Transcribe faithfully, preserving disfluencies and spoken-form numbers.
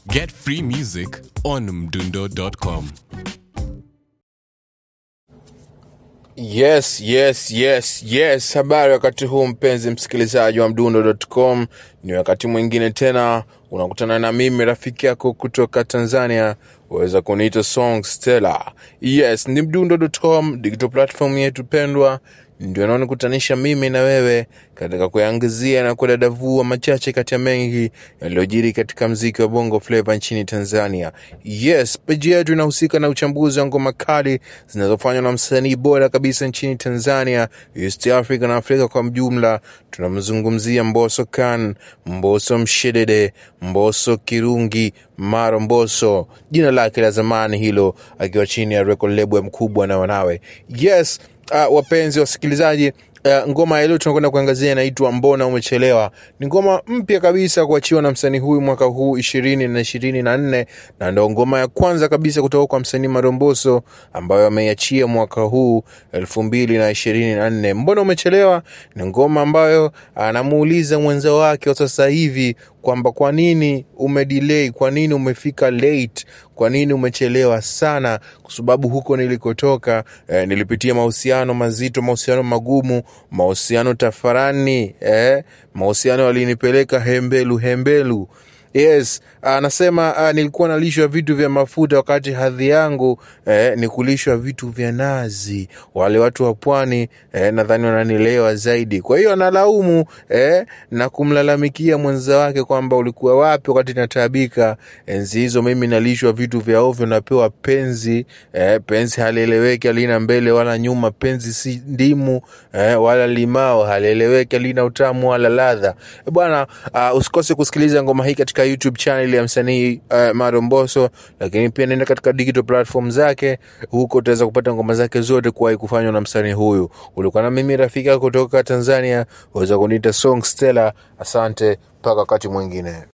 Get free music on mdundo dot com. Yes, yes, yes, yes. Habari wakati huu mpenzi msikilizaji wa mdundo dot com. Ni wakati mwingine tena unakutana na mimi rafiki yako kutoka Tanzania. Waweza kuniita Song Stella. Yes, ni mdundo dot com, digital platform yetu pendwa. Ndio inaonikutanisha mimi na wewe katika kuangazia na kudadavua machache kati ya mengi yaliyojiri katika muziki wa Bongo Flava nchini Tanzania. Yes, page yetu inahusika na uchambuzi wa ngoma kali zinazofanywa na msanii bora kabisa nchini Tanzania, East Africa na Afrika kwa mjumla. Tunamzungumzia Mbosso Khan, Mbosso Mshedede, Mbosso Kirungi, Maro Mbosso, jina lake la zamani hilo, akiwa chini ya record label mkubwa na wanawe. Yes, Uh, wapenzi wasikilizaji, uh, ngoma ile tunakwenda kuangazia inaitwa Mbona Umechelewa. Ni ngoma mpya kabisa kuachiwa na msanii huyu mwaka huu ishirini na ishirini na nne, na ndio ngoma ya kwanza kabisa kutoka kwa msanii Maro Mbosso ambayo ameiachia mwaka huu elfu mbili na ishirini na nne. Mbona Umechelewa ni ngoma ambayo anamuuliza mwenza wake wa sasa hivi kwamba kwa nini umedelay, kwa nini umefika late, kwa nini umechelewa sana, kwa sababu huko nilikotoka eh, nilipitia mahusiano mazito, mahusiano magumu, mahusiano tafarani, eh, mahusiano walinipeleka hembelu hembelu. Yes, anasema uh, nilikuwa nalishwa vitu vya mafuta wakati hadhi yangu eh, ni kulishwa vitu vya nazi. Wale watu wa pwani eh, nadhani wananielewa zaidi. Kwa hiyo analaumu eh, na kumlalamikia mwenza wake kwamba ulikuwa wapi wakati nataabika. Enzi hizo mimi nalishwa vitu vya ovyo, napewa penzi eh, penzi halieleweki, halina mbele wala nyuma, penzi si ndimu eh, wala limao, halieleweki, halina utamu wala ladha. E bwana, uh, usikose kusikiliza ngoma hii katika YouTube channel ya msanii uh, Maro Mbosso, lakini pia nenda katika digital platform zake, huko utaweza kupata ngoma zake zote kuwahi kufanywa na msanii huyu. Ulikuwa na mimi rafiki yako kutoka Tanzania, waweza kuniita Song Stella. Asante, mpaka wakati mwingine.